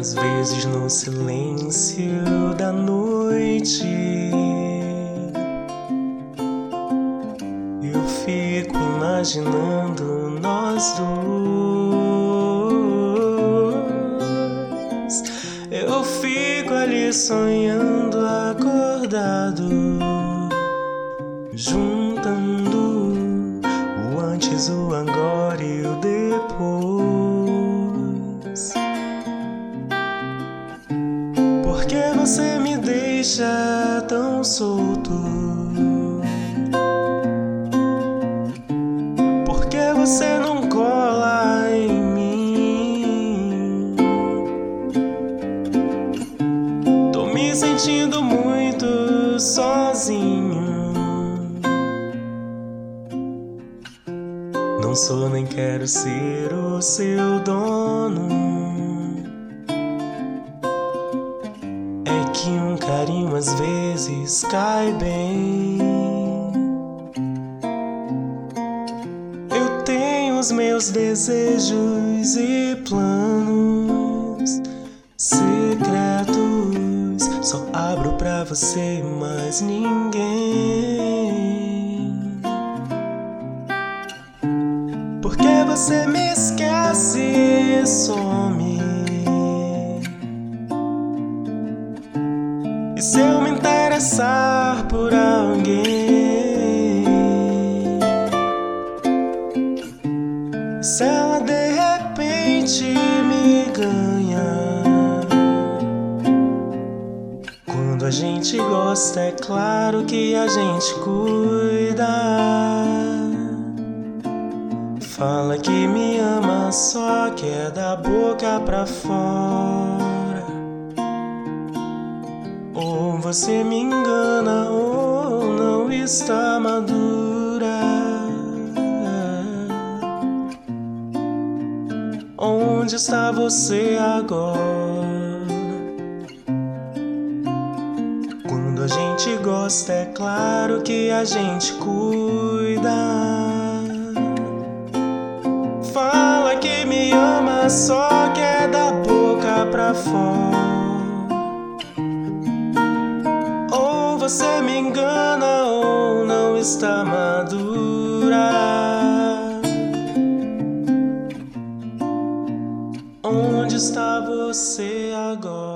Às vezes no silêncio da noite eu fico imaginando nós dois. Eu fico ali sonhando acordado, juntando o antes, o agora e o depois. Por que você me deixa tão solto? Por que você não cola em mim? Tô me sentindo muito sozinho. Não sou nem quero ser o seu dono. É que um carinho às vezes cai bem. Eu tenho os meus desejos e planos secretos. Só abro pra você, mais ninguém. Por que você me esquece e some? E se eu me interessar por alguém? Se ela de repente me ganha? Quando a gente gosta, é claro que a gente cuida. Fala que me ama, só que é da boca pra fora. Ou você me engana ou não está madura. Onde está você agora? Quando a gente gosta, é claro que a gente cuida. Fala que me ama, só que é da boca pra fora. Ou você me engana ou não está madura. Onde está você agora?